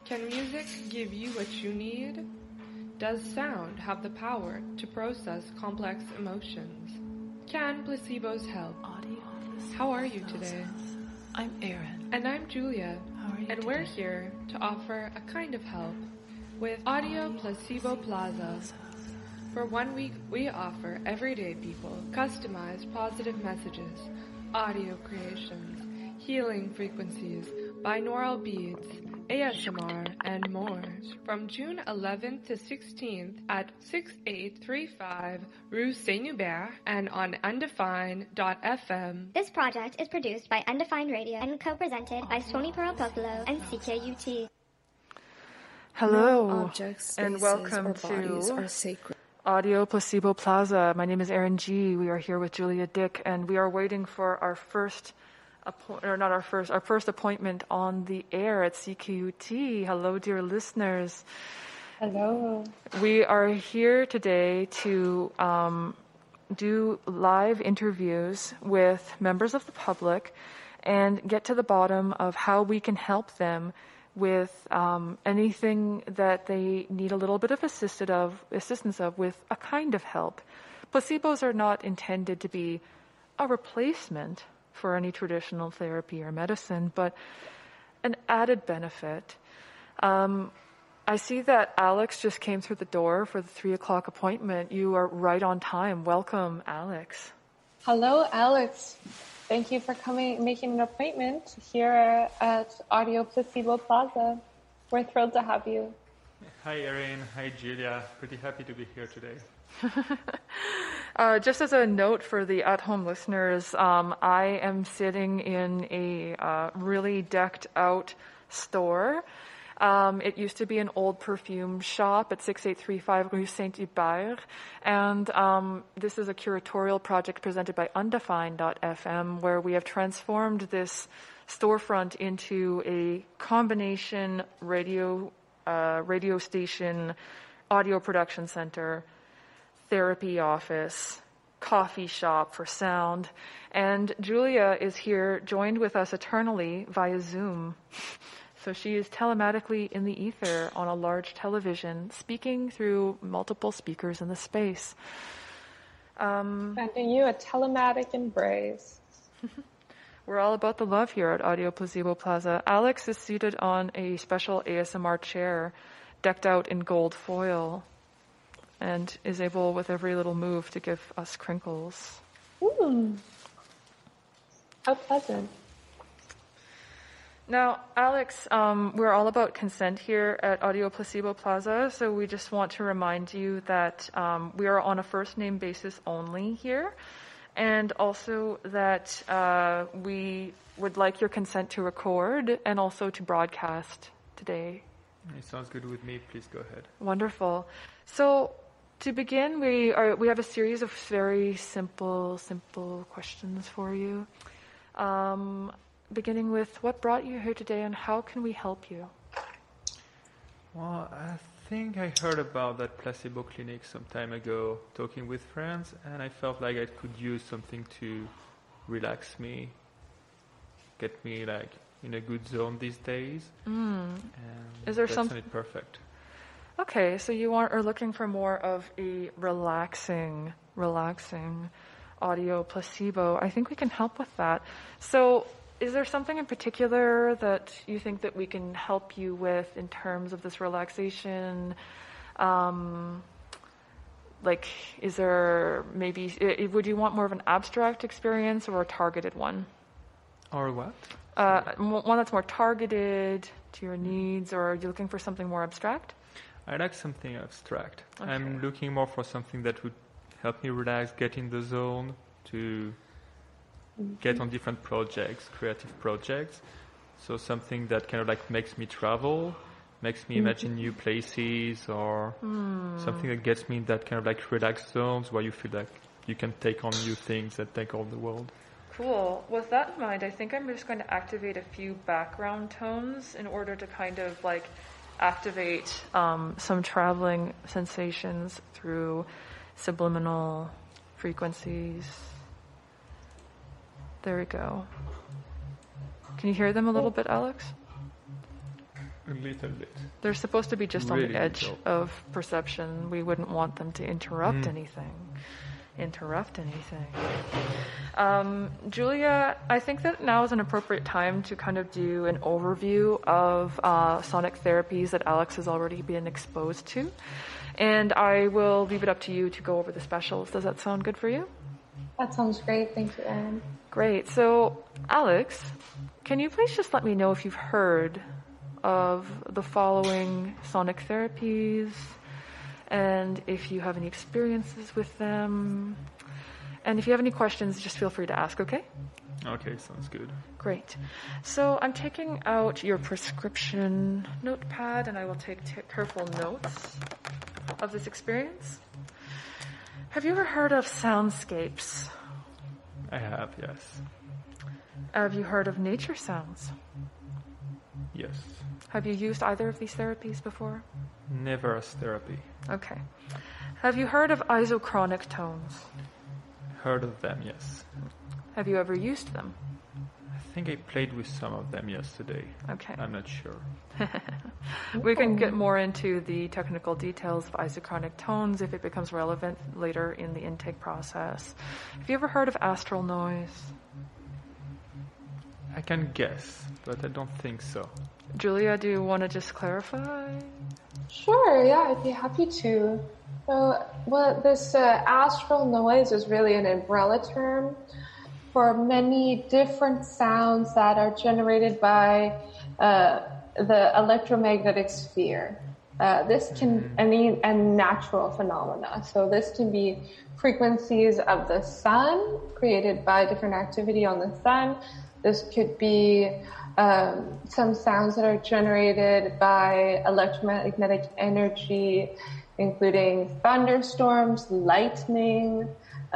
Can music give you what you need? Does sound have the power to process complex emotions? Can placebos help? How are you today? I'm Erin. And I'm Julia. How are you and today? We're here to offer a kind of help with Audio Placebo Plaza. For 1 week, we offer everyday people customized positive messages, audio creations, healing frequencies, binaural beats, ASMR, and more. From June 11th to 16th at 6835 Rue Saint-Hubert and on Undefined.fm. This project is produced by Undefined Radio and co-presented by Sony Pearl Popolo and CKUT. Hello, objects, and welcome to are sacred. Audio Placebo Plaza. My name is Erin G. We are here with Julia Dick, and we are waiting for our first appointment on the air at CKUT. Hello, dear listeners. Hello. We are here today to do live interviews with members of the public and get to the bottom of how we can help them with anything that they need a little bit of assistance of with a kind of help. Placebos are not intended to be a replacement for any traditional therapy or medicine, but an added benefit. I see that Alex just came through the door for the 3:00 appointment. You are right on time. Welcome, Alex. Hello, Alex. Thank you for making an appointment here at Audio Placebo Plaza. We're thrilled to have you. Hi, Erin. Hi, Julia. Pretty happy to be here today. Just as a note for the at-home listeners, I am sitting in a really decked out store. It used to be an old perfume shop at 6835 Rue Saint-Hubert, and this is a curatorial project presented by Undefined.fm, where we have transformed this storefront into a combination radio station, audio production center, therapy office, coffee shop for sound. And Julia is here joined with us eternally via Zoom. So she is telematically in the ether on a large television, speaking through multiple speakers in the space. Sending you a telematic embrace. We're all about the love here at Audio Placebo Plaza. Alex is seated on a special ASMR chair decked out in gold foil and is able, with every little move, to give us crinkles. Ooh. How pleasant. Now, Alex, we're all about consent here at Audio Placebo Plaza, so we just want to remind you that we are on a first-name basis only here, and also that we would like your consent to record and also to broadcast today. It sounds good with me. Please go ahead. Wonderful. So, to begin, we have a series of very simple questions for you. Beginning with, what brought you here today and how can we help you? Well, I think I heard about that placebo clinic some time ago, talking with friends, and I felt like I could use something to relax me, get me like in a good zone these days. And Is there that sounded perfect. Okay, so you are looking for more of a relaxing audio placebo. I think we can help with that. So, is there something in particular that you think that we can help you with in terms of this relaxation? Is there would you want more of an abstract experience or a targeted one? Or what? One that's more targeted to your needs, or are you looking for something more abstract? I like something abstract. Okay. I'm looking more for something that would help me relax, get in the zone, to get on different projects, creative projects. So something that kind of like makes me travel, makes me imagine new places, or something that gets me in that kind of like relaxed zones where you feel like you can take on new things and take on the world. Cool. With that in mind, I think I'm just going to activate a few background tones in order to kind of like activate some traveling sensations through subliminal frequencies. There we go. Can you hear them a little bit, Alex? A little bit. They're supposed to be just on Really the edge little. of perception. We wouldn't want them to interrupt anything. Julia, I think that now is an appropriate time to kind of do an overview of sonic therapies that Alex has already been exposed to. And I will leave it up to you to go over the specials. Does that sound good for you? That sounds great. Thank you, Erin. Great. So, Alex, can you please just let me know if you've heard of the following sonic therapies, and if you have any experiences with them. And if you have any questions, just feel free to ask, okay? Okay, sounds good. Great. So I'm taking out your prescription notepad, and I will take careful notes of this experience. Have you ever heard of soundscapes? I have, yes. Have you heard of nature sounds? Yes. Have you used either of these therapies before? Never as therapy. Okay. Have you heard of isochronic tones? Heard of them, yes. Have you ever used them? I think I played with some of them yesterday. Okay. I'm not sure. We can get more into the technical details of isochronic tones if it becomes relevant later in the intake process. Have you ever heard of astral noise? I can guess, but I don't think so. Julia, do you want to just clarify? Sure, yeah, I'd be happy to. So, this astral noise is really an umbrella term for many different sounds that are generated by the electromagnetic sphere. This can and natural phenomena. So this can be frequencies of the sun created by different activity on the sun. This could be some sounds that are generated by electromagnetic energy, including thunderstorms, lightning,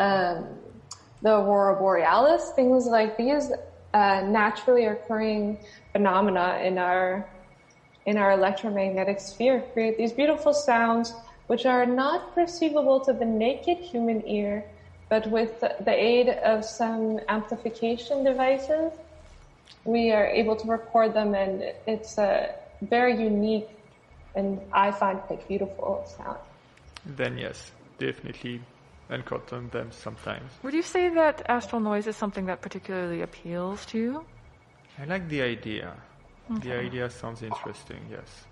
the aurora borealis, things like these naturally occurring phenomena in our electromagnetic sphere create these beautiful sounds which are not perceivable to the naked human ear, but with the aid of some amplification devices, we are able to record them, and it's a very unique and I find quite beautiful sound. Then yes, definitely encounter them sometimes. Would you say that astral noise is something that particularly appeals to you? I like the idea. Okay. The idea sounds interesting, yes.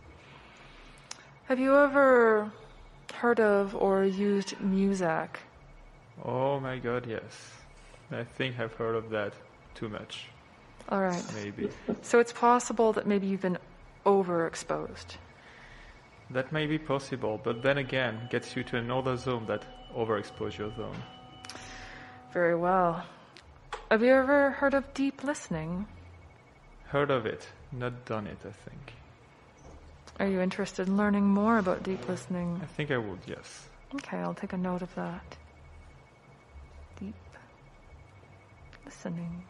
Have you ever heard of or used Muzak? Oh my god, yes. I think I've heard of that too much. All right. Maybe. So it's possible that maybe you've been overexposed. That may be possible, but then again, gets you to another zone, that overexposure zone. Very well. Have you ever heard of deep listening? Heard of it, not done it, I think. Are you interested in learning more about deep listening? I think I would, yes. Okay, I'll take a note of that. Deep listening.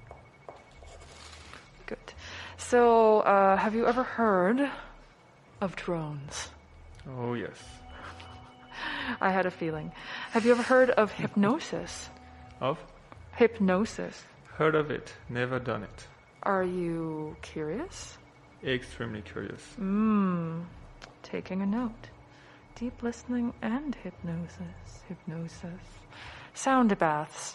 Good. So, have you ever heard of drones? Oh, yes. I had a feeling. Have you ever heard of hypnosis? Of? Hypnosis. Heard of it, never done it. Are you curious? Extremely curious. Taking a note. Deep listening and hypnosis. Hypnosis. Sound baths.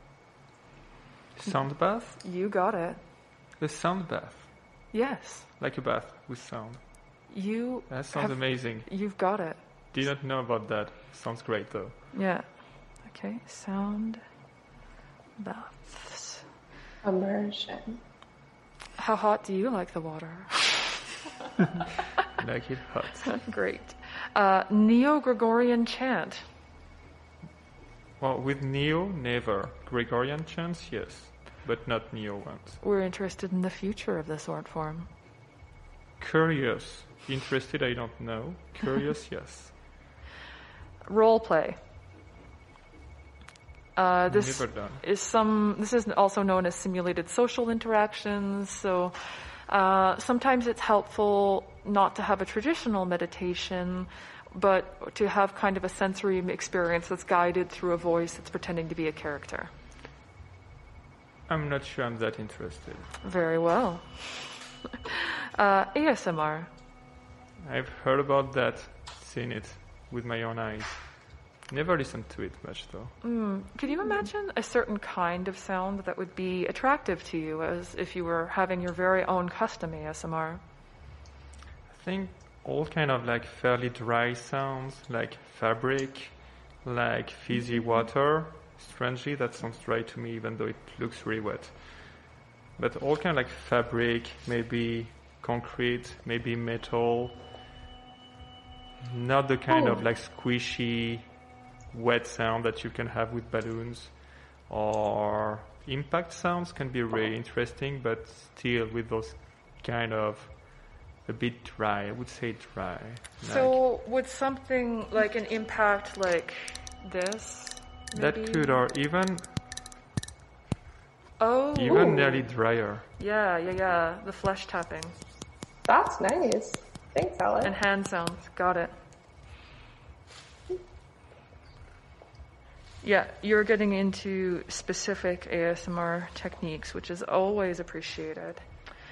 Sound bath? You got it. A sound bath. Yes. Like a bath with sound. You That sounds amazing. You've got it. Did not know about that. Sounds great though. Yeah. Okay. Sound baths. Immersion. How hot do you like the water? Like it hot. Great. Neo-Gregorian chant. Well, with Neo, never. Gregorian chants, yes. But not Neo ones. We're interested in the future of this art form. Curious. Interested, I don't know. Curious, yes. Role play. This Never done. This is also known as simulated social interactions. So sometimes it's helpful not to have a traditional meditation, but to have kind of a sensory experience that's guided through a voice that's pretending to be a character. I'm not sure I'm that interested. Very well. ASMR. I've heard about that, seen it with my own eyes. Never listened to it much though. Could you imagine a certain kind of sound that would be attractive to you as if you were having your very own custom ASMR? I think all kind of like fairly dry sounds, like fabric, like fizzy water. Strangely, that sounds dry to me, even though it looks really wet. But all kind of like fabric, maybe concrete, maybe metal. Not the kind of like squishy, wet sound that you can have with balloons. Or impact sounds can be really interesting, but still with those kind of a bit dry. I would say dry. So would something like an impact like this? Maybe? That could, or even Oh. even nearly drier. Yeah. The flesh tapping. That's nice. Thanks, Alex. And hand sounds. Got it. Yeah, you're getting into specific ASMR techniques, which is always appreciated.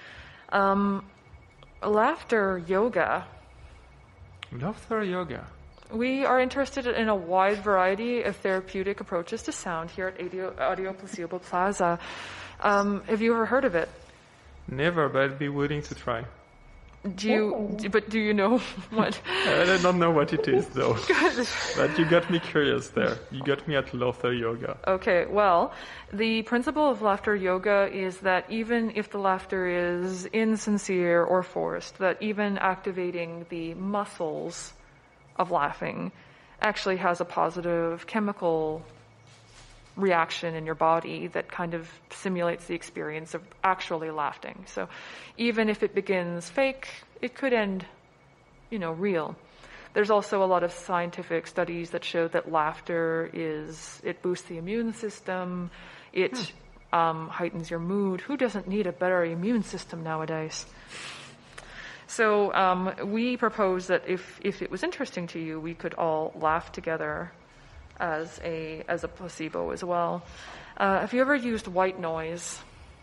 Laughter yoga. Laughter yoga. We are interested in a wide variety of therapeutic approaches to sound here at Audio Placebo Plaza. Have you ever heard of it? Never, but I'd be willing to try. Do you know what? I don't know what it is though. But you got me curious there. You got me at laughter yoga. Okay, well, the principle of laughter yoga is that even if the laughter is insincere or forced, that even activating the muscles of laughing actually has a positive chemical reaction in your body that kind of simulates the experience of actually laughing. So even if it begins fake, it could end, real. There's also a lot of scientific studies that show that laughter it boosts the immune system, it heightens your mood. Who doesn't need a better immune system nowadays? So we propose that if it was interesting to you, we could all laugh together as a placebo as well. Have you ever used white noise?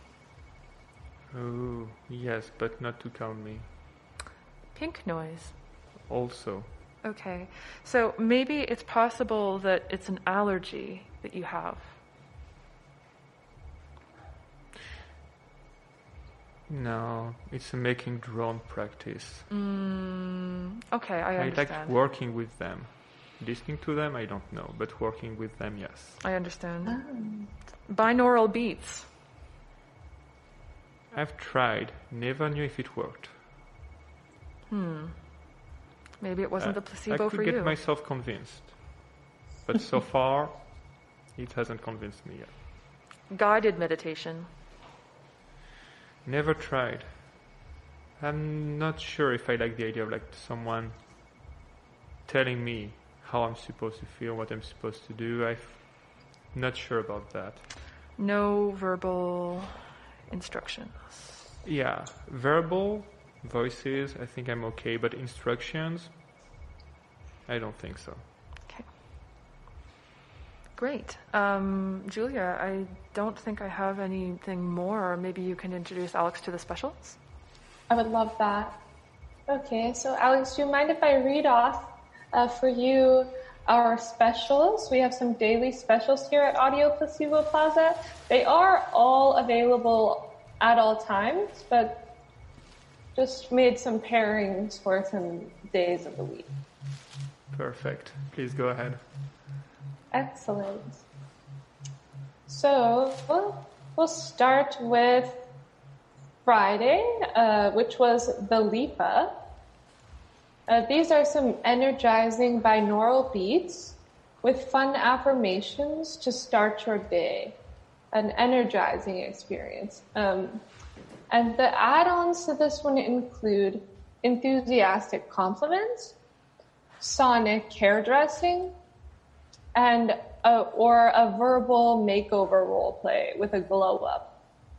Oh, yes, but not to calm me. Pink noise. Also. Okay. So maybe it's possible that it's an allergy that you have. No, it's a making drone practice. Okay, I understand. I like working with them. Listening to them, I don't know, but working with them, yes. I understand. Binaural beats. I've tried. Never knew if it worked. Maybe it wasn't the placebo for you. I could get myself convinced. But so far, it hasn't convinced me yet. Guided meditation. Never tried. I'm not sure if I like the idea of like someone telling me how I'm supposed to feel, what I'm supposed to do. I'm not sure about that. No verbal instructions. Yeah, verbal voices, I think I'm okay, but instructions, I don't think so. Okay. Great. Julia, I don't think I have anything more. Maybe you can introduce Alex to the specials? I would love that. Okay, so Alex, do you mind if I read off for you our specials? We have some daily specials here at Audio Placebo Plaza. They are all available at all times, but just made some pairings for some days of the week. Perfect. Please go ahead. Excellent. So we'll start with Friday, which was the Lipa. These are some energizing binaural beats with fun affirmations to start your day. An energizing experience. And the add-ons to this one include enthusiastic compliments, sonic hairdressing, and or a verbal makeover role play with a glow up.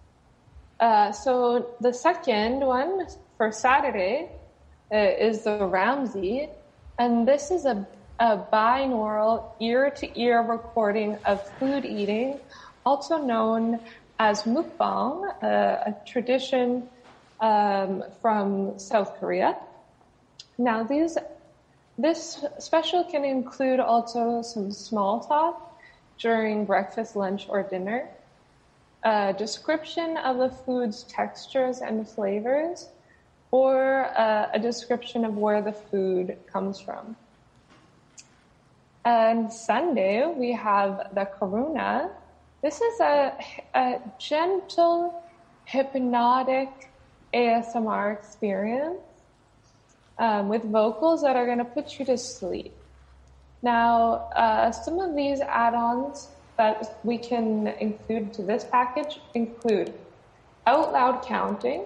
So the second one for Saturday is the Ramsey, and this is a binaural ear-to-ear recording of food eating, also known as mukbang, a tradition from South Korea. Now, this special can include also some small talk during breakfast, lunch, or dinner, a description of the food's textures and flavors, or a description of where the food comes from. And Sunday, we have the Karuna. This is a gentle, hypnotic ASMR experience with vocals that are going to put you to sleep. Now, some of these add-ons that we can include to this package include out loud counting,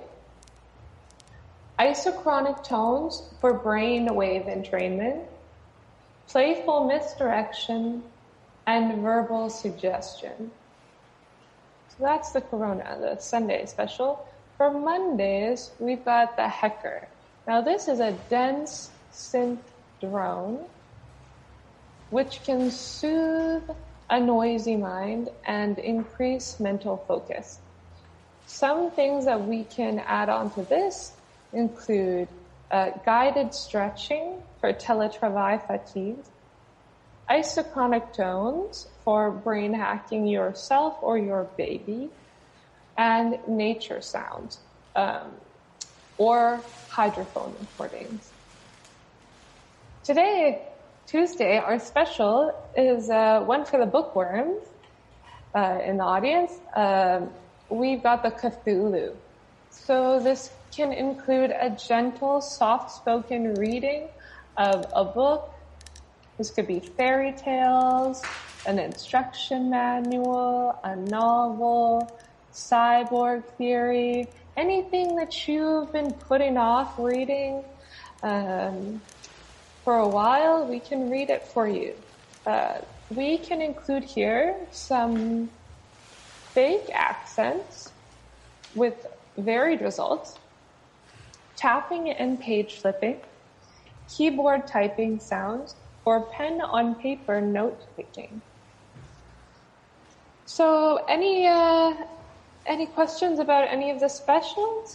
isochronic tones for brain wave entrainment, playful misdirection, and verbal suggestion. So that's the Corona, the Sunday special. For Mondays, we've got the Hecker. Now this is a dense synth drone which can soothe a noisy mind and increase mental focus. Some things that we can add on to this include guided stretching for teletravail fatigue, isochronic tones for brain hacking yourself or your baby, and nature sounds, or hydrophone recordings. Today, Tuesday, our special is one for the bookworms in the audience. We've got the Cthulhu. So this can include a gentle, soft-spoken reading of a book. This could be fairy tales, an instruction manual, a novel, cyborg theory, anything that you've been putting off reading for a while, we can read it for you. We can include here some fake accents with varied results, tapping and page flipping, keyboard typing sounds, or pen on paper note taking. So any questions about any of the specials?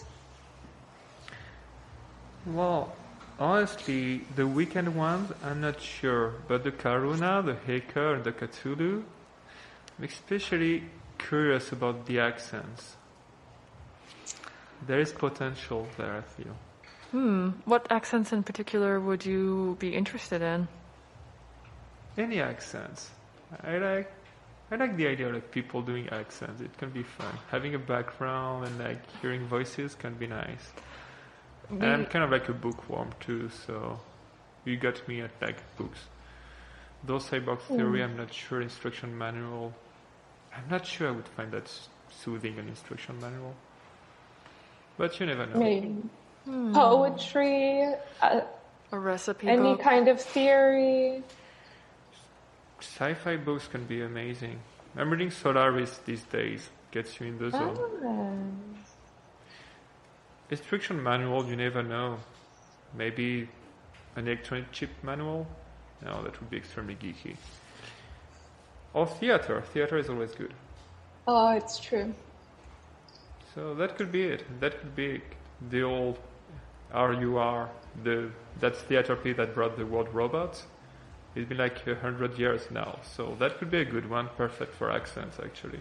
Well, honestly, the weekend ones, I'm not sure. But the Karuna, the Hecker, and the Cthulhu, I'm especially curious about the accents. There is potential there, I feel. What accents in particular would you be interested in? Any accents. I like the idea of like people doing accents. It can be fun. Having a background and like hearing voices can be nice. And I'm kind of like a bookworm too, so you got me at like books. Those cyborg theory, I'm not sure. Instruction manual, I'm not sure I would find that soothing an instruction manual. But you never know. Maybe. Poetry, A recipe any book? kind of theory. Sci-fi books can be amazing. I'm reading Solaris these days. Gets you in the zone. Instruction manual, you never know. Maybe an electronic chip manual? No, that would be extremely geeky. Or theater. Theater is always good. Oh, it's true. So that could be it. That could be the old RUR, that's theater play that brought the word robots. It's been like 100 years now. So that could be a good one. Perfect for accents, actually.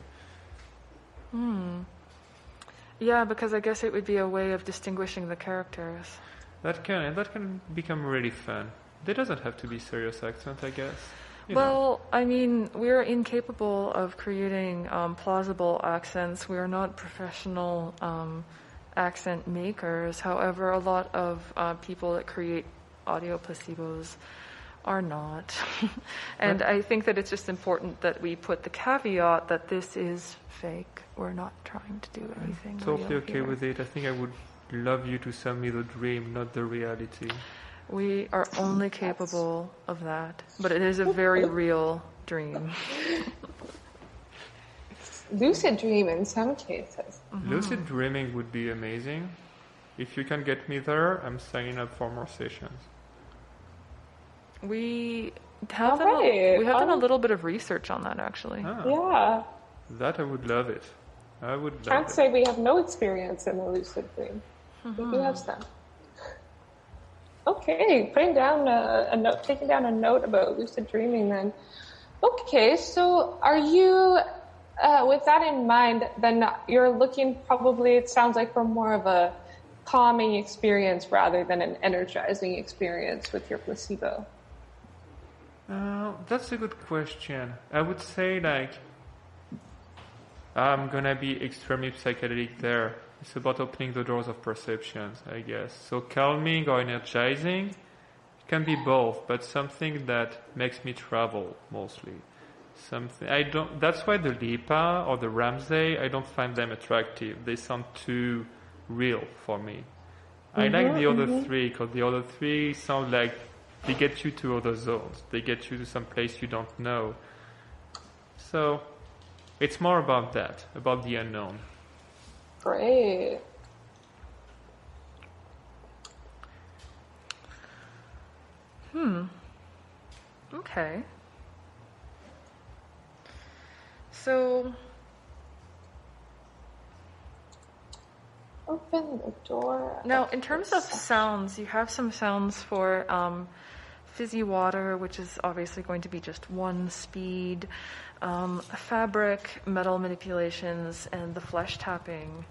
Yeah, because I guess it would be a way of distinguishing the characters. That can become really fun. There doesn't have to be serious accent, I guess. You know. Well, I mean, we're incapable of creating plausible accents. We are not professional accent makers. However, a lot of people that create audio placebos are not. And I think that it's just important that we put the caveat that this is fake. We're not trying to do anything. I'm totally real okay here. with it. I think I would love you to sell me the dream, not the reality. We are only capable of that, but it is a very real dream. Lucid dream in some cases. Lucid dreaming would be amazing. If you can get me there, I'm signing up for more sessions. We have Alright, we have done a little bit of research on that, actually. Yeah. That I would love it. I would love Can't it. say we have no experience in the lucid dream. We do have some. Okay, putting down a note, taking down a note about lucid dreaming then. Okay, so are you, with that in mind, then you're looking probably, it sounds like, for more of a calming experience rather than an energizing experience with your placebo? That's a good question. I would say, like, I'm gonna be extremely psychedelic there. It's about opening the doors of perceptions, I guess. So calming or energizing, it can be both, but something that makes me travel mostly. Something I don't. That's why the Lipa or the Ramsey, I don't find them attractive. They sound too real for me. I like the other three because the other three sound like they get you to other zones. They get you to some place you don't know. So it's more about that, about the unknown. Great. Okay. So, Open the door. now in terms of sounds, you have some sounds for fizzy water, which is obviously going to be just one speed, fabric, metal manipulations, and the flesh tapping.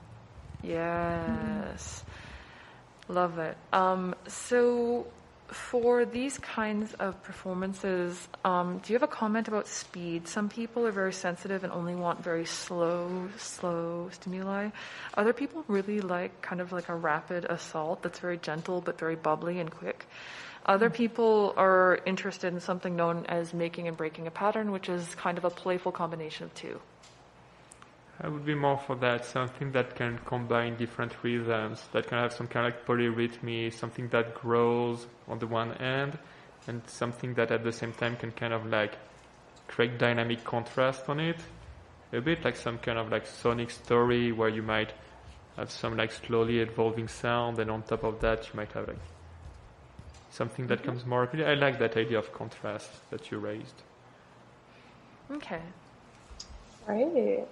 Yes. Love it. So for these kinds of performances, do you have a comment about speed? Some people are very sensitive and only want very slow stimuli. Other people really like kind of like a rapid assault that's very gentle but very bubbly and quick. Other people are interested in something known as making and breaking a pattern, which is kind of a playful combination of two. I would be more for that, something that can combine different rhythms, that can have some kind of like polyrhythmy, something that grows on the one end, and something that at the same time can kind of like create dynamic contrast on it. A bit like some kind of like sonic story where you might have some like slowly evolving sound, and on top of that you might have like something that comes more rapidly. I like that idea of contrast that you raised. Okay. Right.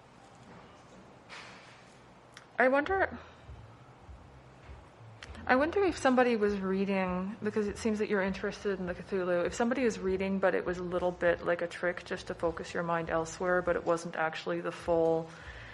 I wonder if somebody was reading, because it seems that you're interested in the Cthulhu, if somebody was reading but it was a little bit like a trick just to focus your mind elsewhere, but it wasn't actually the full,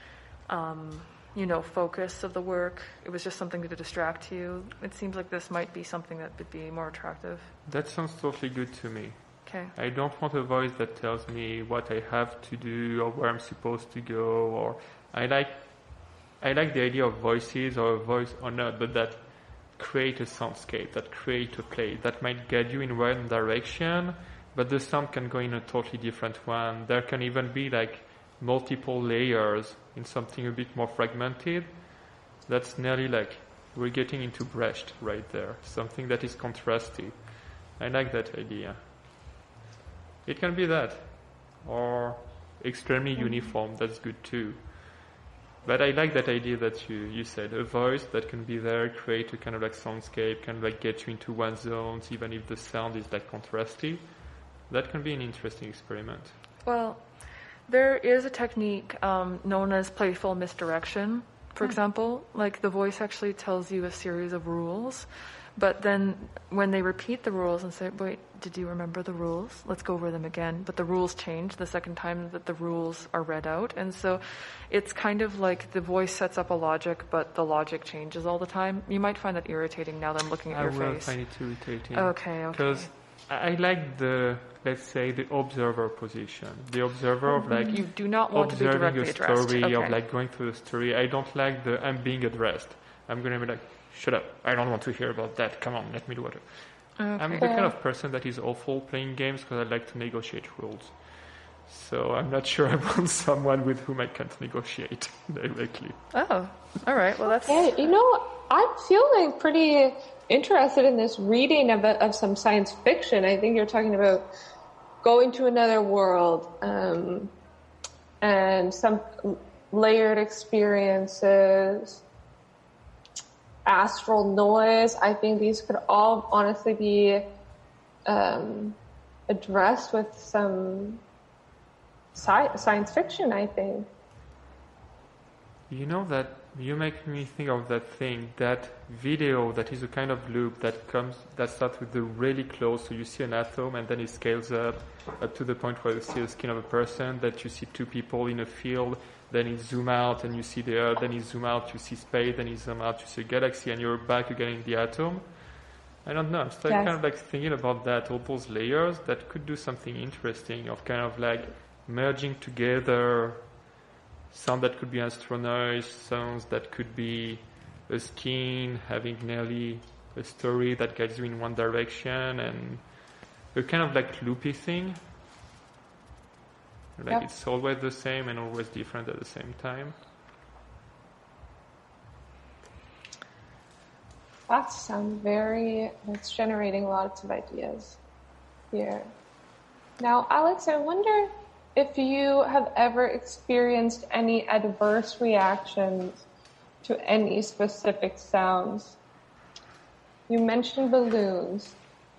focus of the work, it was just something to distract you, it seems like this might be something that would be more attractive. That sounds totally good to me. Okay. I don't want a voice that tells me what I have to do or where I'm supposed to go, or I like the idea of voices or a voice or not, but that create a soundscape, that create a play, that might guide you in one direction, but the sound can go in a totally different one. There can even be like multiple layers in something a bit more fragmented. That's nearly like we're getting into Brecht right there, something that is contrasty. I like that idea. It can be that, or extremely uniform, that's good too. But I like that idea that you said, a voice that can be there, create a kind of like soundscape, kind of like get you into one zone, even if the sound is like contrasty. That can be an interesting experiment. Well, there is a technique known as playful misdirection, for example. Like the voice actually tells you a series of rules, but then when they repeat the rules and say, wait, did you remember the rules? Let's go over them again. But the rules change the second time that the rules are read out. And so it's kind of like the voice sets up a logic, but the logic changes all the time. You might find that irritating now that I'm looking at your face. I will find it irritating. Okay. Because I like let's say, the observer position. The observer of like... You do not want to be directly addressed. Observing a story, of like going through the story. I don't like I'm being addressed. I'm going to be like, shut up. I don't want to hear about that. Come on, let me do it. Okay. I'm the kind of person that is awful playing games because I like to negotiate rules. So I'm not sure I want someone with whom I can't negotiate directly. Oh, all right. Well, that's... Yeah, I'm feeling pretty interested in this reading of some science fiction. I think you're talking about going to another world and some layered experiences, astral noise. I think these could all honestly be addressed with some science fiction, I think. You know that You make me think of that video that is a kind of loop that starts with the really close, so you see an atom and then it scales up to the point where you see the skin of a person, that you see two people in a field, then it zoom out and you see the Earth, then it zoom out, you see space, then it zoom out, you see a galaxy, and you're back again in the atom. I don't know, I'm still kind of like thinking about that, all those layers that could do something interesting of kind of like merging together sound that could be astronoise, sounds that could be a skin having nearly a story that guides you in one direction, and a kind of like loopy thing. Like it's always the same and always different at the same time. That sounds that's generating lots of ideas here. Now, Alex, I wonder if you have ever experienced any adverse reactions to any specific sounds. You mentioned balloons.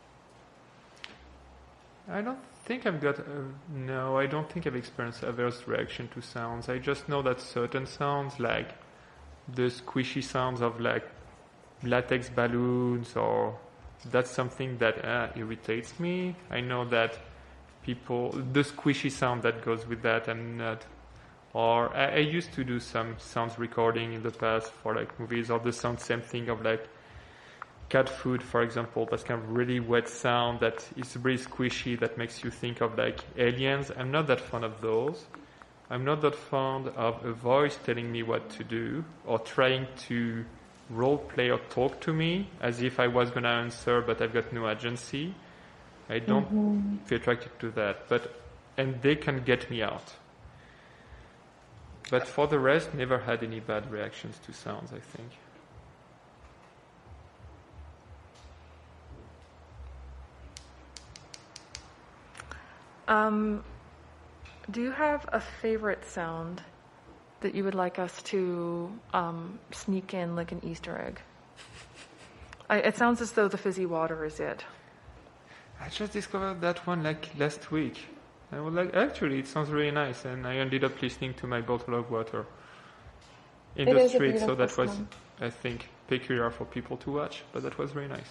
I don't think I've got... no, I don't think I've experienced adverse reaction to sounds. I just know that certain sounds, like the squishy sounds of like latex balloons, or that's something that irritates me. I know that the squishy sound that goes with that, I'm not... Or I used to do some sounds recording in the past for like movies, or the same thing of like cat food, for example. That's kind of really wet sound that is really squishy, that makes you think of like aliens. I'm not that fond of those. I'm not that fond of a voice telling me what to do, or trying to role play or talk to me as if I was going to answer, but I've got no agency. I don't feel attracted to that, and they can get me out. But for the rest, never had any bad reactions to sounds, I think. Do you have a favorite sound that you would like us to sneak in like an Easter egg? It sounds as though the fizzy water is it. I just discovered that one like last week. I was like, actually, it sounds really nice, and I ended up listening to my bottle of water in the street, so that was, I think, peculiar for people to watch, but that was very nice.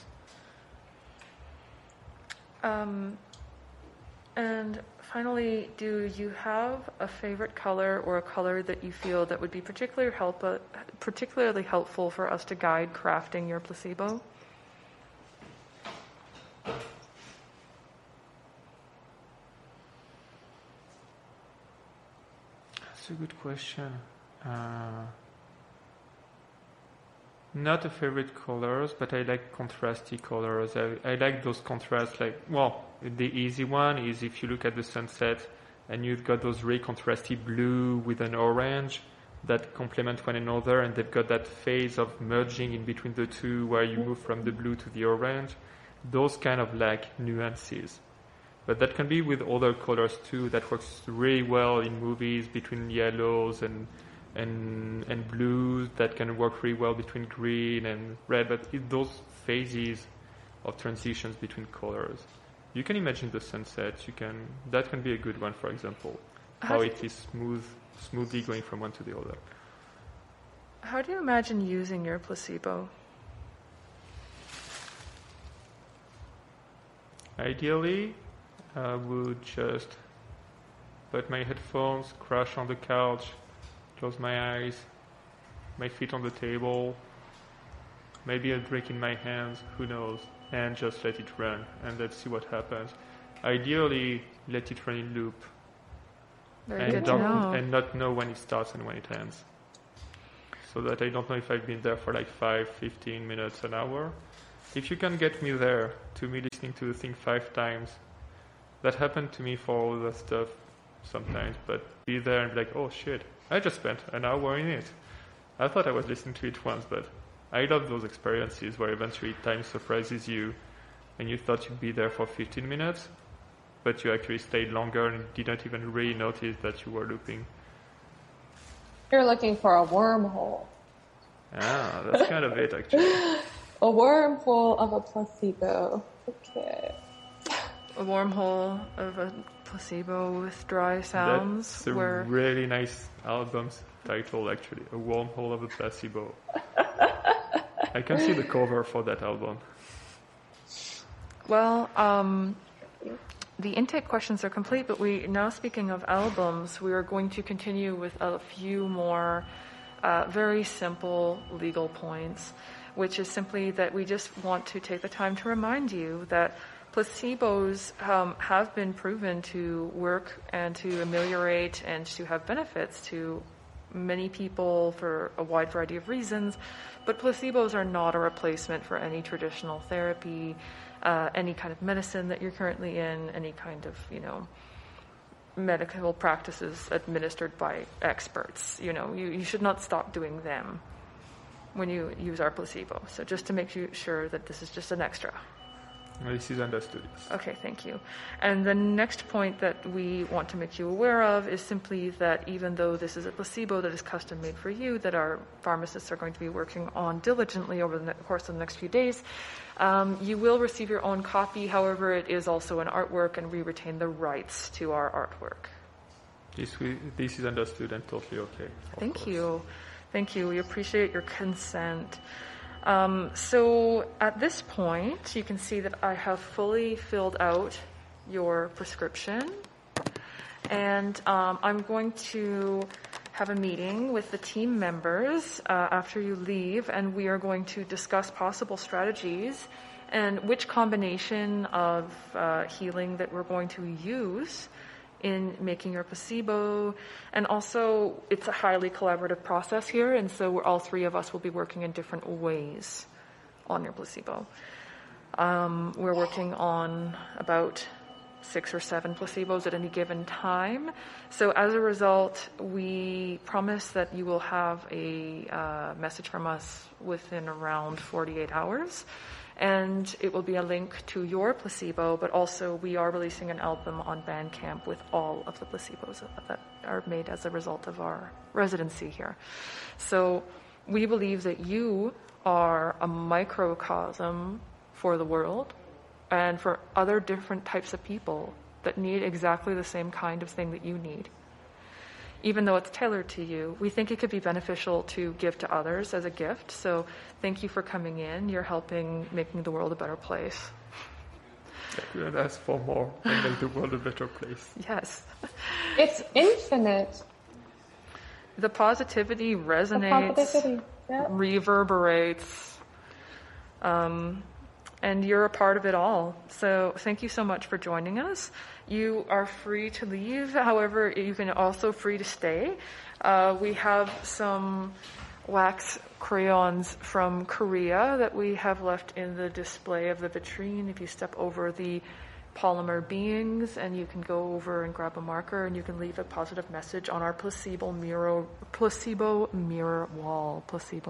And finally, do you have a favorite color or a color that you feel that would be particularly helpful for us to guide crafting your placebo? That's a good question. Not a favorite colors, but I like contrasty colors. I like those contrasts. The easy one is if you look at the sunset and you've got those really contrasty blue with an orange that complement one another, and they've got that phase of merging in between the two where you move from the blue to the orange. Those kind of like nuances. But that can be with other colors too. That works really well in movies between yellows and blues. That can work really well between green and red. But those phases of transitions between colors, you can imagine the sunset. That can be a good one, for example. How it is smoothly going from one to the other. How do you imagine using your placebo? Ideally, I would just put my headphones, crash on the couch, close my eyes, my feet on the table, maybe a drink in my hands, who knows, and just let it run, and let's see what happens. Ideally, let it run in loop. And not know when it starts and when it ends. So that I don't know if I've been there for like 5, 15 minutes, an hour. If you can get me there, to me listening to the thing 5 times, that happened to me for all that stuff sometimes, but be there and be like, oh shit, I just spent an hour in it. I thought I was listening to it once, but I love those experiences where eventually time surprises you and you thought you'd be there for 15 minutes, but you actually stayed longer and didn't even really notice that you were looping. You're looking for a wormhole. Ah, that's kind of it, actually. A wormhole of a placebo. Okay. A wormhole of a placebo with dry sounds. That's a really nice album title actually, A Wormhole of a Placebo. I can see the cover for that album. Well, the intake questions are complete, but now speaking of albums, we are going to continue with a few more very simple legal points, which is simply that we just want to take the time to remind you that placebos have been proven to work and to ameliorate and to have benefits to many people for a wide variety of reasons, but placebos are not a replacement for any traditional therapy, any kind of medicine that you're currently in, any kind of, medical practices administered by experts. You should not stop doing them when you use our placebo. So just to make sure that this is just an extra. This is understood. Okay, thank you. And the next point that we want to make you aware of is simply that even though this is a placebo that is custom made for you, that our pharmacists are going to be working on diligently over the course of the next few days, you will receive your own copy. However, it is also an artwork, and we retain the rights to our artwork. This is understood and totally okay. Thank you. Thank you. We appreciate your consent. So at this point, you can see that I have fully filled out your prescription, and I'm going to have a meeting with the team members after you leave, and we are going to discuss possible strategies and which combination of healing that we're going to use in making your placebo. And also, it's a highly collaborative process here, and so all three of us will be working in different ways on your placebo. We're working on about 6 or 7 placebos at any given time. So as a result, we promise that you will have a message from us within around 48 hours. And it will be a link to your placebo, but also we are releasing an album on Bandcamp with all of the placebos that are made as a result of our residency here. So we believe that you are a microcosm for the world and for other different types of people that need exactly the same kind of thing that you need. Even though it's tailored to you, we think it could be beneficial to give to others as a gift. So thank you for coming in. You're helping making the world a better place. I couldn't ask for more and make the world a better place. Yes. It's infinite. The positivity resonates, yeah. reverberates, and you're a part of it all. So thank you so much for joining us. You are free to leave. However, you can also free to stay. We have some wax crayons from Korea that we have left in the display of the vitrine. If you step over the polymer beings, and you can go over and grab a marker, and you can leave a positive message on our placebo mirror wall.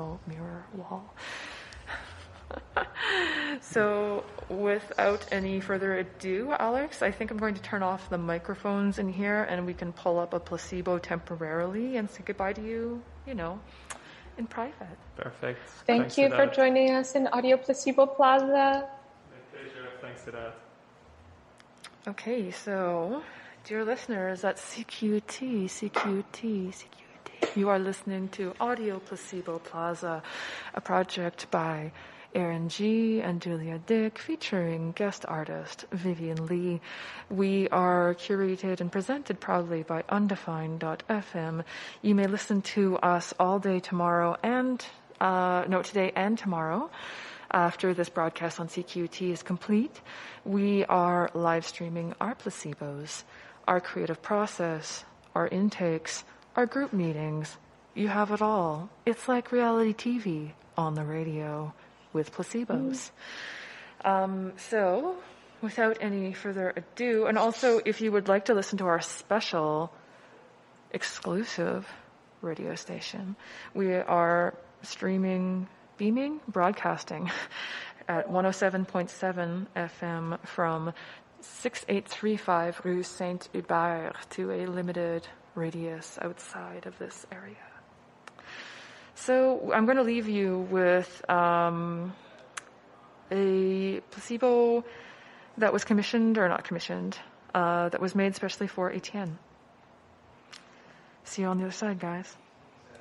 So without any further ado, Alex, I think I'm going to turn off the microphones in here, and we can pull up a placebo temporarily and say goodbye to you, in private. Perfect. Thank you for joining us in Audio Placebo Plaza. My pleasure. Thanks to that. Okay, so, dear listeners at CQT, you are listening to Audio Placebo Plaza, a project by Aaron G. and Julia Dick, featuring guest artist Vivian Lee. We are curated and presented proudly by Undefined.fm. You may listen to us all day tomorrow today and tomorrow. After this broadcast on CQT is complete, we are live streaming our placebos, our creative process, our intakes, our group meetings. You have it all. It's like reality TV on the radio with placebos. So, without any further ado, and also if you would like to listen to our special, exclusive radio station, we are broadcasting at 107.7 FM from 6835 Rue Saint-Hubert to a limited radius outside of this area. So I'm going to leave you with a placebo that was that was made specially for Etienne. See you on the other side, guys.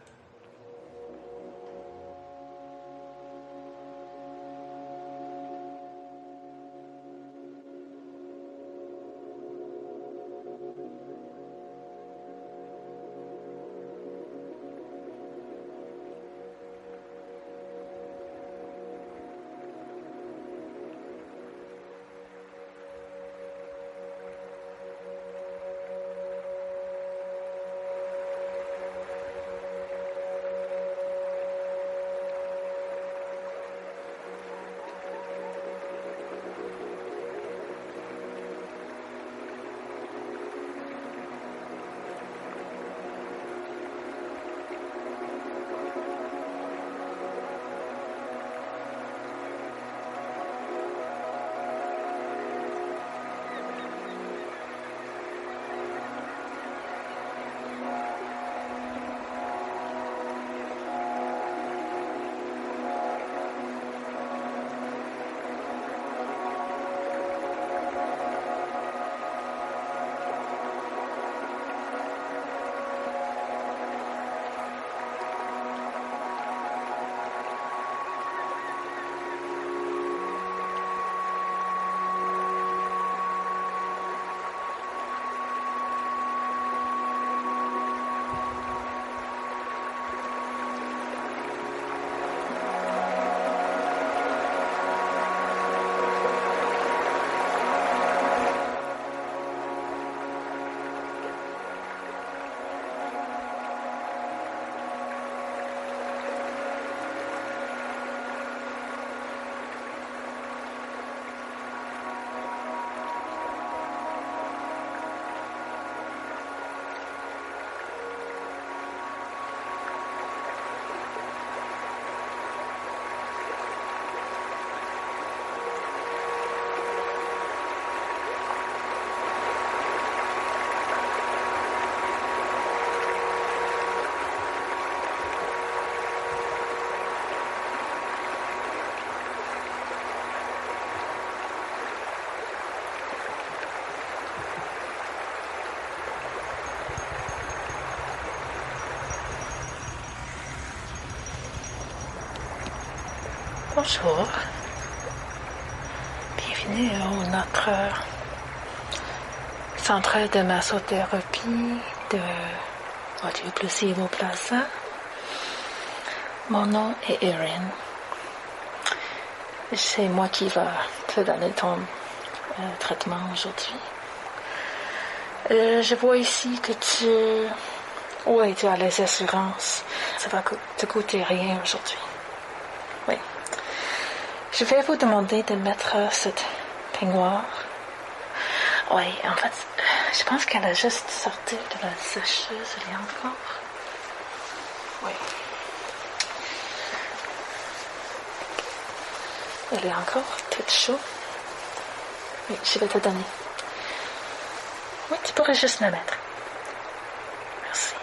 Bonjour. Bienvenue au notre centre de massothérapie de Audio Placebo Plaza. Mon nom est Erin. C'est moi qui va te donner ton traitement aujourd'hui. Je vois ici que tu as les assurances. Ça va te coûter rien aujourd'hui. Oui. Je vais vous demander de mettre cette peignoir. Oui, en fait, je pense qu'elle a juste sorti de la sécheuse. Elle y a encore. Oui. Elle est encore toute chaude. Oui, je vais te donner. Oui, tu pourrais juste la mettre. Merci.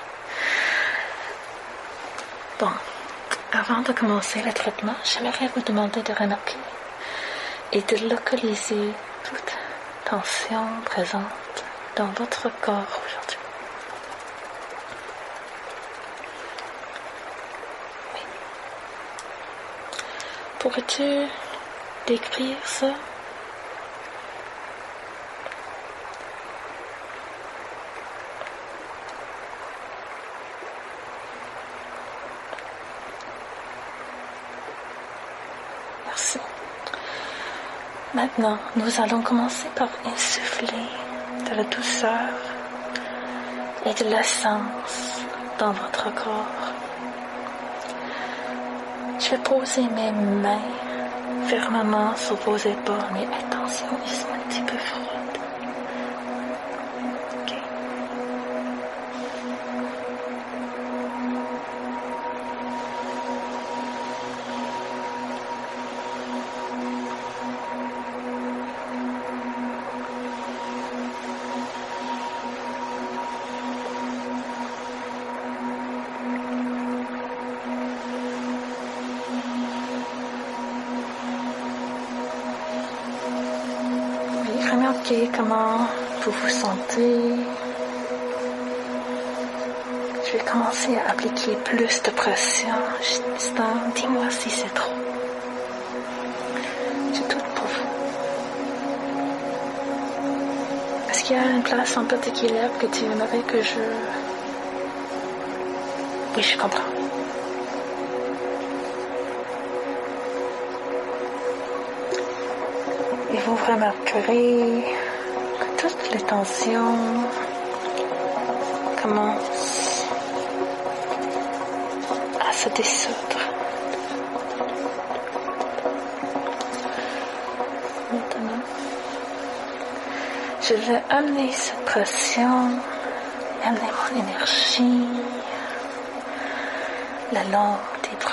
Bon, avant de commencer le traitement, j'aimerais vous demander de remarquer et de localiser toute tension présente dans votre corps aujourd'hui. Oui. Pourrais-tu décrire ça? Merci. Maintenant, nous allons commencer par insuffler de la douceur et de l'essence dans votre corps. Je vais poser mes mains fermement sur vos épaules, mais attention, ils sont un petit peu froides. Ok. Remarquez comment vous vous sentez. Je vais commencer à appliquer plus de pression. Dis-moi si c'est trop. C'est tout pour vous. Est-ce qu'il y a une place en particulier que tu aimerais que je... Oui, je comprends. Et vous remarquerez que toutes les tensions commencent à se dissoudre. Maintenant, je vais amener cette pression, amener mon énergie le long des bras.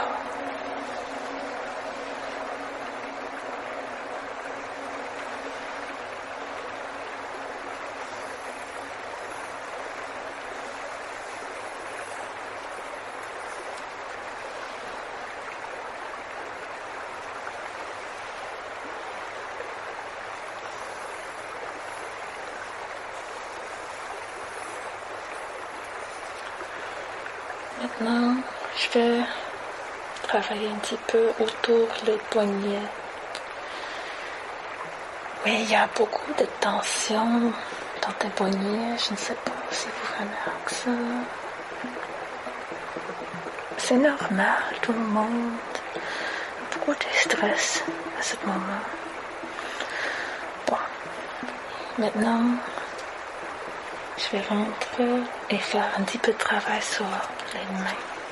Maintenant, je vais travailler un petit peu autour des poignets. Oui, il y a beaucoup de tension dans tes poignets. Je ne sais pas si vous remarquez ça. C'est normal, tout le monde. Beaucoup de stress à ce moment. Bon, maintenant, je vais rentrer et faire un petit peu de travail sur les mains.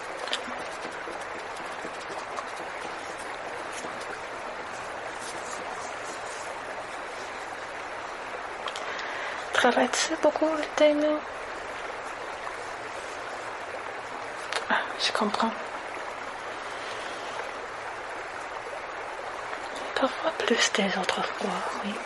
Travailles-tu beaucoup avec tes mains? Ah, je comprends. Parfois plus des autres fois, oui.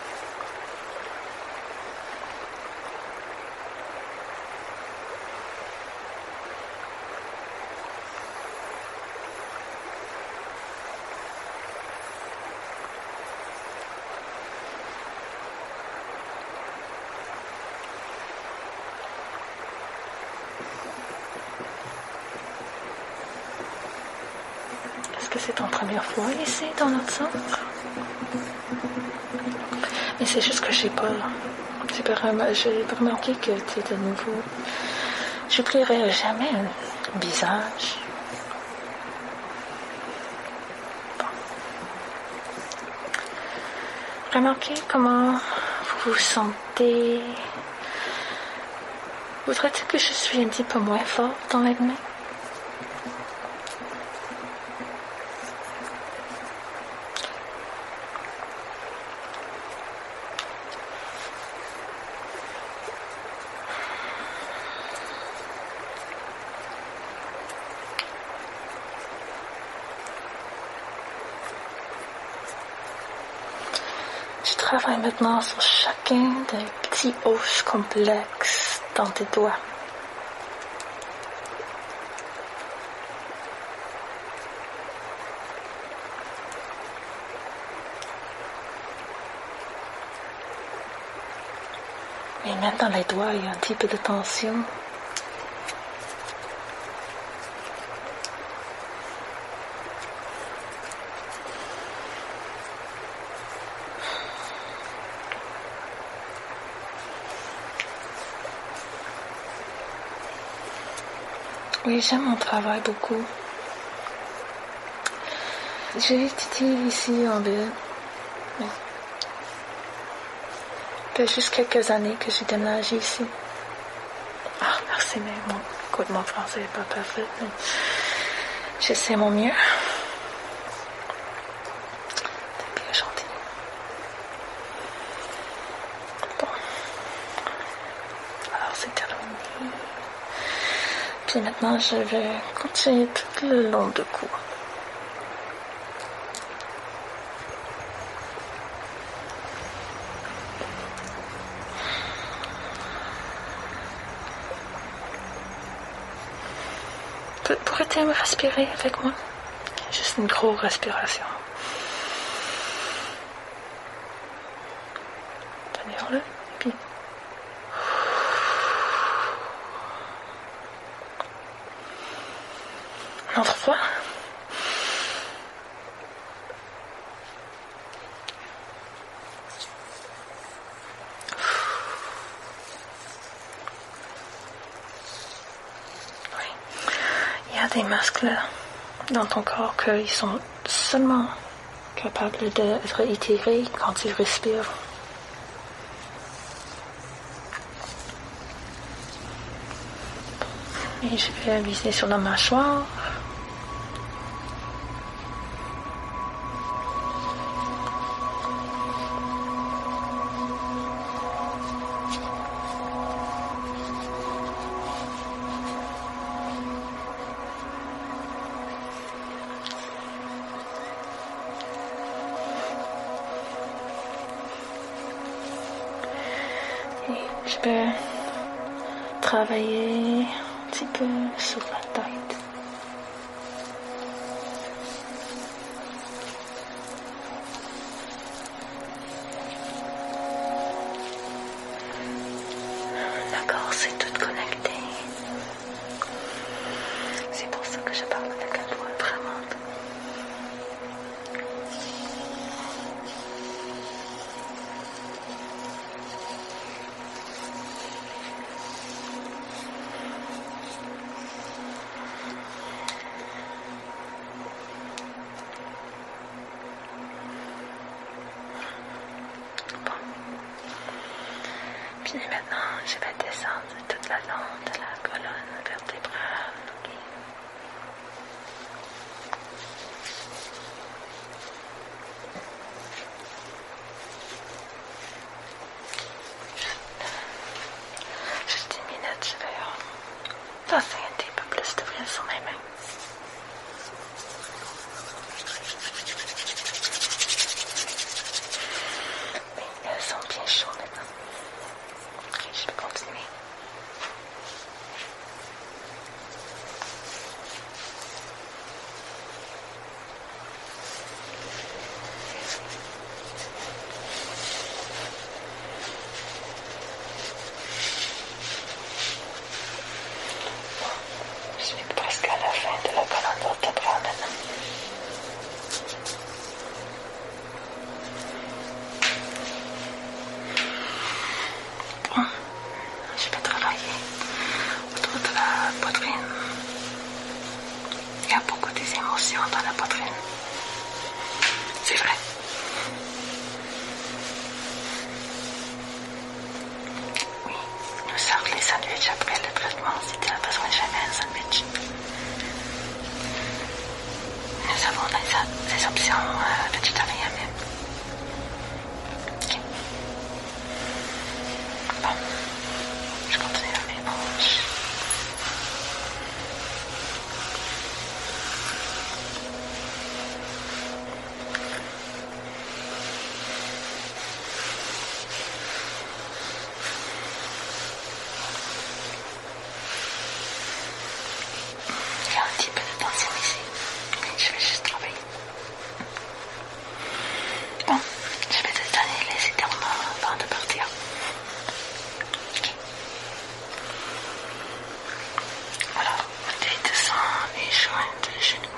c'est ton première fois ici, dans notre centre. Mais c'est juste que j'ai remarqué que tu es de nouveau. J'oublierai jamais un visage. Bon. Remarquez comment vous vous sentez. Voudrais-tu que je suis un petit peu moins forte dans les mains? Je travaille maintenant sur chacun des petits os complexes dans tes doigts. Et même dans les doigts, il y a un petit peu de tension. Oui, j'aime mon travail beaucoup. J'ai étudié ici en ville. Mais ça fait juste quelques années que j'ai déménagé ici. Ah, merci, mais mon français n'est pas parfait. Mais j'essaie mon mieux. C'est bien gentil. Bon. Alors, c'est terminé. Puis maintenant, je vais continuer tout le long de cours. Pourrais-tu me respirer avec moi? Juste une grosse respiration. Tenir-le, puis... Une autre fois. Il y a des muscles dans ton corps qu'ils sont seulement capables d'être étirés quand tu respires. Et je vais viser sur la mâchoire. Je vais travailler un petit peu sur la tête. D'accord, c'est tout connecté. C'est pour ça que je parle avec un doigt vraiment. Puis maintenant, je vais descendre toute la long de la colonne vertébrale. Okay. Juste une minute, je vais passer un petit peu plus de fil sur mes mains. Oui, elles sont bien chaudes maintenant. Je vais continuer. sandwichs après le traitement si tu as besoin jamais un sandwich. Nous avons des options végétariennes même. Ok. Bon, je continue à mes manches. Il y a un petit peu de tension ici, mais je vais juste travailler. Bon, je vais te donner les étirements avant de partir. Ok. Alors, tu descends les joints de genoux.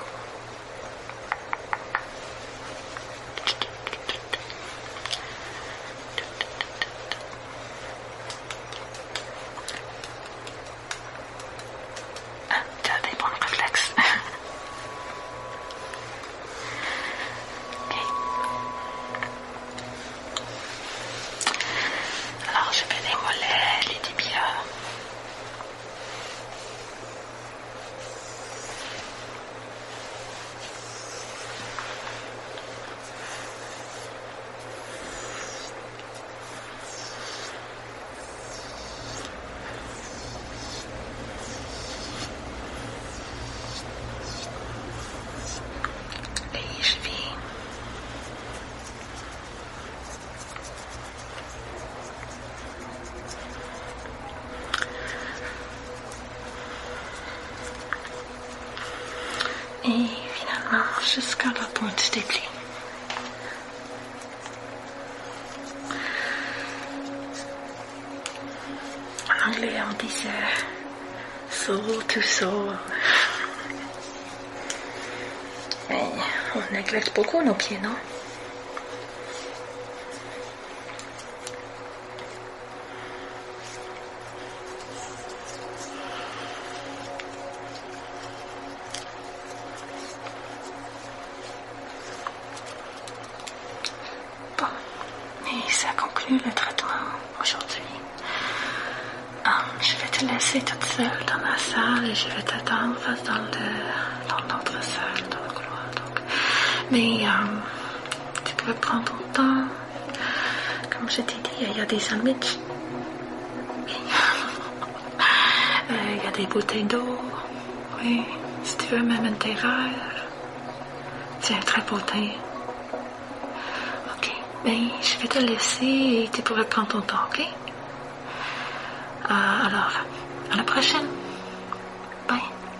Ah, tu as des bons réflexes. Ok. Alors, je fais les mollets, les tibias. Les chevilles. Et finalement, jusqu'à la pointe des pieds. En anglais, on disait soul to soul. Mais on néglette beaucoup nos pieds, non? Bon, et ça conclut le traitement aujourd'hui. Je vais te laisser toute seule dans ma salle et je vais t'attendre dans notre salle, dans le couloir. Donc. Mais tu peux prendre ton temps. Comme je t'ai dit, il y a des sandwichs. Oui. Il y a des bouteilles d'eau. Oui, si tu veux même un thé vert. C'est un très beau thé. Ok, mais je vais te laisser et tu pourrais prendre ton temps, ok? Alors, à la prochaine. Bye.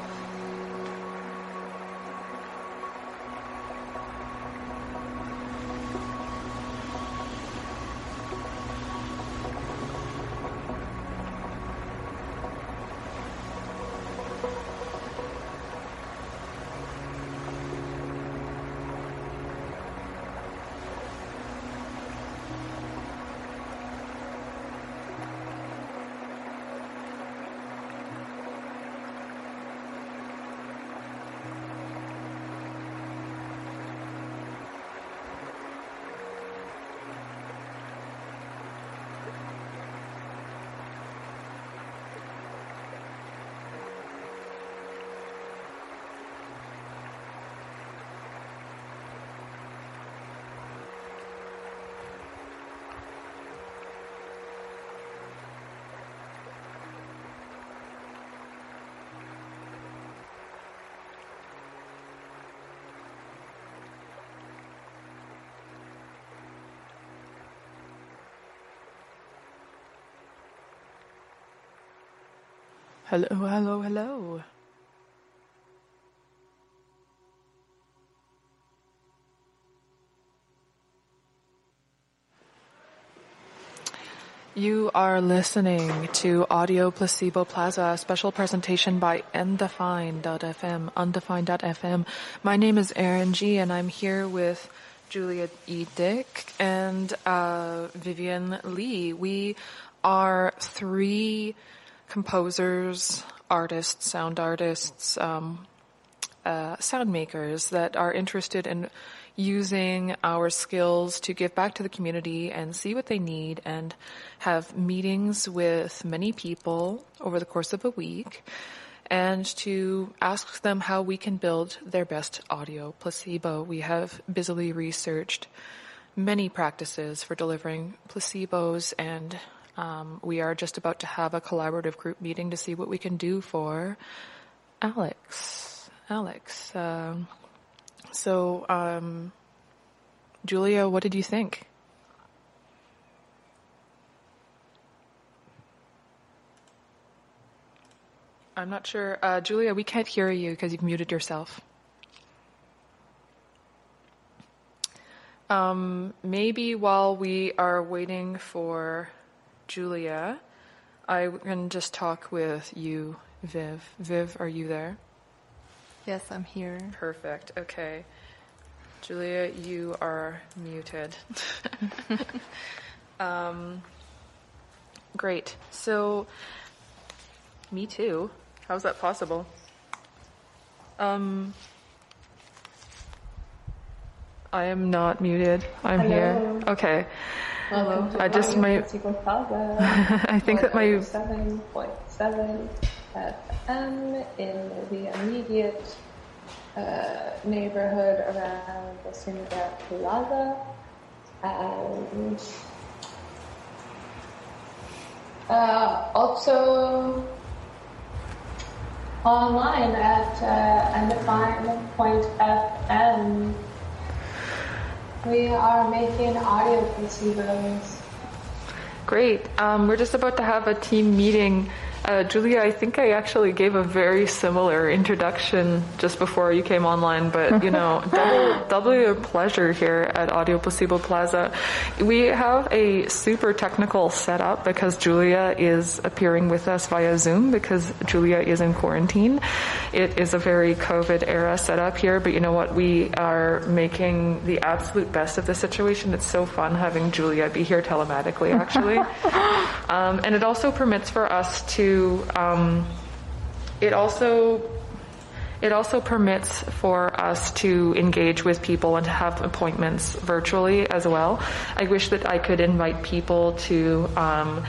Hello, hello, hello. You are listening to Audio Placebo Plaza, a special presentation by Undefined.fm. My name is Erin G, and I'm here with Julia E. Dick and Vivian Lee. We are three composers, artists, sound makers that are interested in using our skills to give back to the community and see what they need and have meetings with many people over the course of a week and to ask them how we can build their best audio placebo. We have busily researched many practices for delivering placebos, and we are just about to have a collaborative group meeting to see what we can do for Alex. Julia, what did you think? I'm not sure. Julia, we can't hear you because you've muted yourself. Maybe while we are waiting for Julia, I can just talk with you, Viv. Viv, are you there? Yes, I'm here. Perfect. Okay. Julia, you are muted. Great. So, me too. How's that possible? I am not muted. I'm Hello. here. Okay. Hello. I just might. I think that my 7.7 FM in the immediate neighborhood around the Cinderella Plaza, and also online at Undefined.fm. We are making audio placebos. Great. We're just about to have a team meeting. Julia, I think I actually gave a very similar introduction just before you came online, but double your pleasure here at Audio Placebo Plaza. We have a super technical setup because Julia is appearing with us via Zoom because Julia is in quarantine. It is a very COVID era setup here, but you know what? We are making the absolute best of the situation. It's so fun having Julia be here telematically, actually. And it also permits for us to it also permits for us to engage with people and to have appointments virtually as well. I wish that I could invite people to come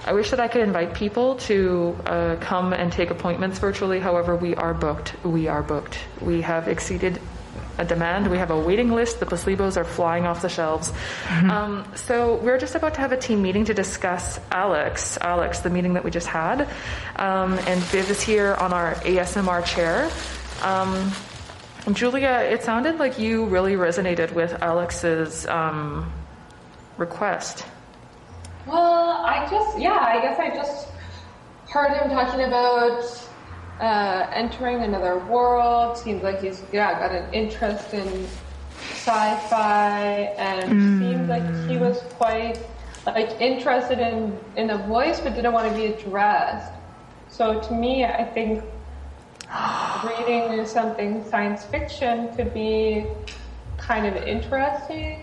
and take appointments virtually. However, we are booked. We have exceeded a demand. We have a waiting list. The placebos are flying off the shelves. Mm-hmm. So we're just about to have a team meeting to discuss Alex, the meeting that we just had. And Viv is here on our ASMR chair. Julia, it sounded like you really resonated with Alex's request. Well, I guess I just heard him talking about entering another world. Seems like he's got an interest in sci-fi, and seemed like he was quite interested in a voice, but didn't want to be addressed. So to me, I think reading something science fiction could be kind of interesting.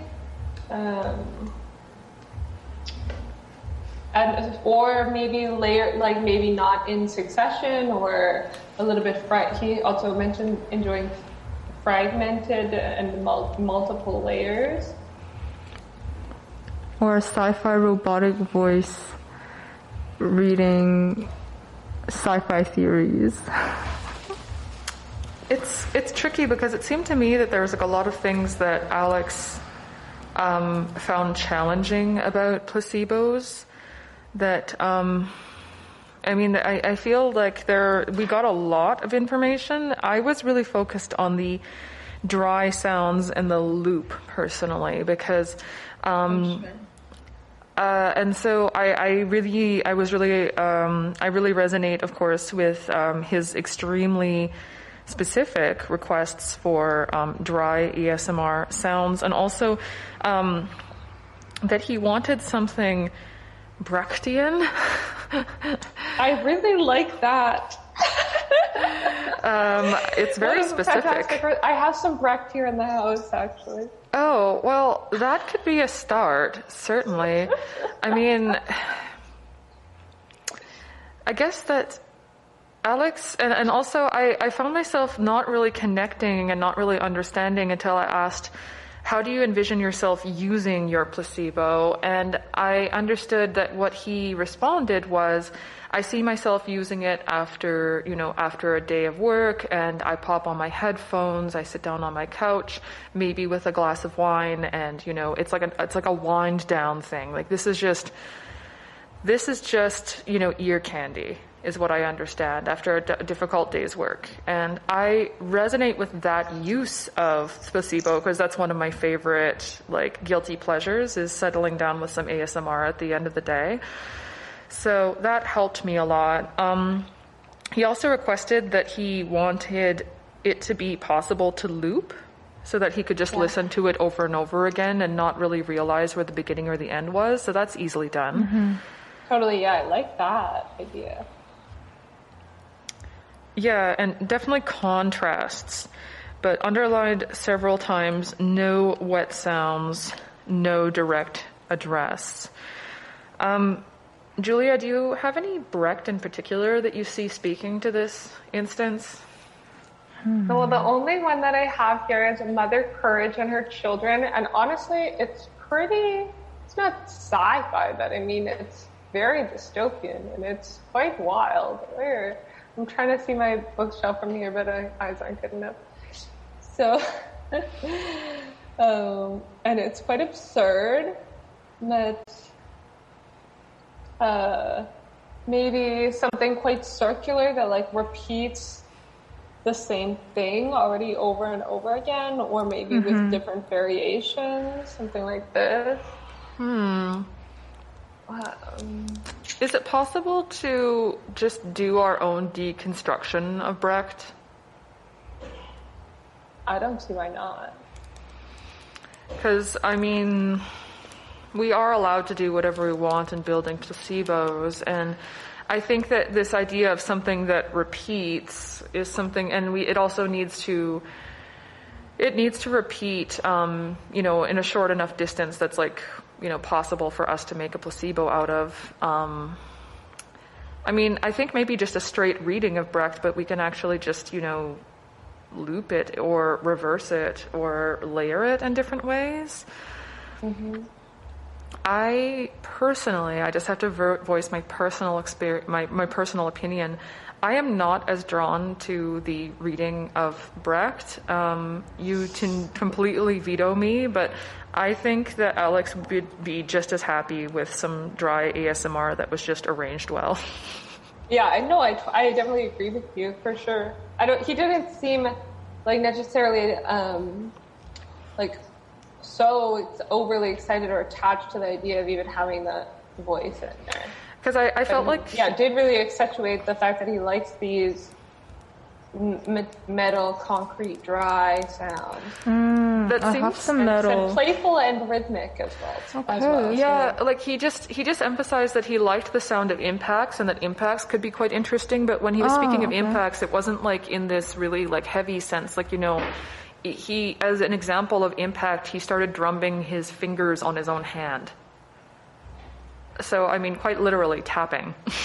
Or maybe layer, maybe not in succession, or a little bit he also mentioned enjoying fragmented and multiple layers. Or a sci-fi robotic voice reading sci-fi theories. It's tricky because it seemed to me that there was a lot of things that Alex found challenging about placebos. That I feel like we got a lot of information. I was really focused on the dry sounds and the loop personally because and so I really resonate, of course, with his extremely specific requests for dry ASMR sounds, and also that he wanted something Brechtian. I really like that. It's very specific. Fantastic. I have some Brecht here in the house, actually. Oh, well, that could be a start, certainly. I guess that Alex, and also I found myself not really connecting and not really understanding until I asked how do you envision yourself using your placebo? And I understood that what he responded was, I see myself using it after a day of work, and I pop on my headphones, I sit down on my couch, maybe with a glass of wine, and it's like a wind down thing. Like this is just ear candy is what I understand after a difficult day's work. And I resonate with that use of placebo because that's one of my favorite guilty pleasures, is settling down with some ASMR at the end of the day. So that helped me a lot. He also requested that he wanted it to be possible to loop so that he could just listen to it over and over again and not really realize where the beginning or the end was. So that's easily done. Mm-hmm. Totally, yeah, I like that idea. Yeah, and definitely contrasts, but underlined several times, no wet sounds, no direct address. Julia, do you have any Brecht in particular that you see speaking to this instance? Well, the only one that I have here is Mother Courage and Her Children, and honestly, it's not sci-fi, but I mean, it's very dystopian, and it's quite wild. I'm trying to see my bookshelf from here, but my eyes aren't good enough. So, and it's quite absurd, but maybe something quite circular that repeats the same thing already over and over again, or maybe with different variations, something like this. Is it possible to just do our own deconstruction of Brecht? I don't see why not. Because, I mean, we are allowed to do whatever we want in building placebos, and I think that this idea of something that repeats is something, and it also needs to repeat, in a short enough distance that's possible for us to make a placebo out of. I mean, I think maybe just a straight reading of Brecht, but we can actually just, loop it or reverse it or layer it in different ways. Mm-hmm. I just have to voice my personal experience, my personal opinion. I am not as drawn to the reading of Brecht. You can completely veto me, but I think that Alex would be just as happy with some dry ASMR that was just arranged well. Yeah, I know. I definitely agree with you for sure. He didn't seem necessarily so overly excited or attached to the idea of even having the voice in there. Because I felt it did really accentuate the fact that he likes these metal, concrete, dry sounds. That seems have some metal, playful and rhythmic as well. Okay. As well. Yeah, he just emphasized that he liked the sound of impacts and that impacts could be quite interesting. But when he was speaking of impacts, it wasn't in this really heavy sense. He, as an example of impact, he started drumming his fingers on his own hand. So, I mean, quite literally tapping.